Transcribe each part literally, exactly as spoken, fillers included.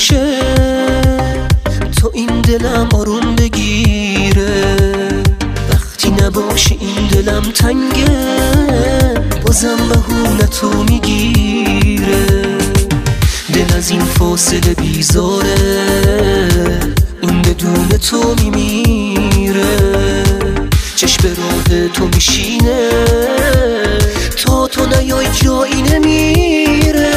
همیشه تو این دلم آروم بگیره، وقتی نباشی این دلم تنگه، بازم بهونتو میگیره. دل از این فاصله بیزاره، این بدون تو میمیره. چشم به راه تو میشینه، تا تو نیای جایی نمیره.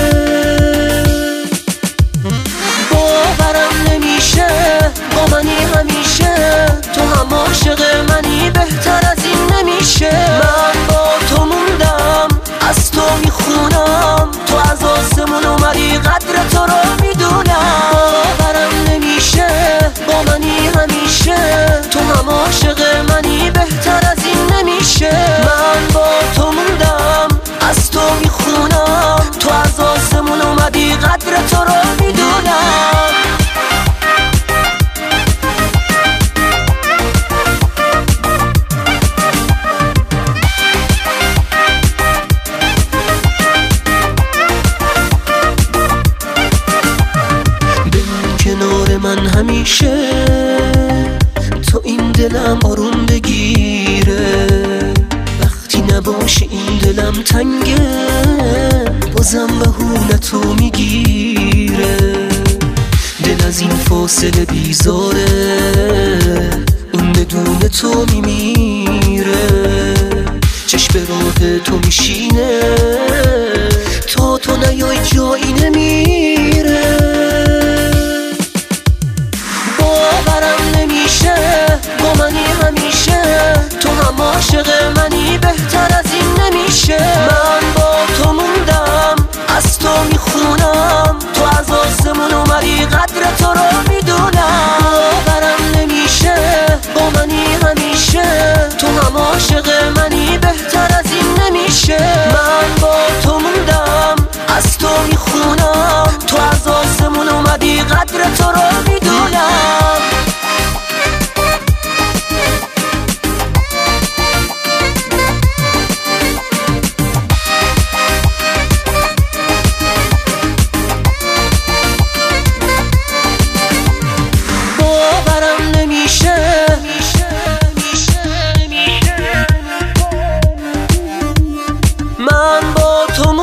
باورم نمیشه با منی همیشه، تو هم عاشق منی، بهتر از این نمیشه. من با تو موندم، از تو میخونم، تو از آسمون اومدی، قدر تو رو میدونم. باورم نمیشه با منی همیشه، تو هم عاشق منی، بهتر از این نمیشه. من با تو موندم، از تو میخونم، تو از آسمون اومدی، قدر تو رو میدونم. کنار من همیشه تو این دلم آروم بگیره، وقتی نباشی این دلم تنگه، بازم بهونتو میگیره. دل از این فاصله بیزاره، این بدون تو میمیره. چشم به راه تو میشینه، تا تو نیای جایی نمیره. باورم نمیشه با منی همیشه، تو هم عاشق منی، بهتر از این نمیشه. من با تو موندم، از تو میخونم، تو از آسمون اومدی، قدر تو رو میدونم. باورم نمیشه با منی همیشه، تو هم عاشق منی، بهتر از این نمیشه. من با تو موندم، از تو میخونم، تو از آسمون اومدی، قدر تو رو میدونم. من با تو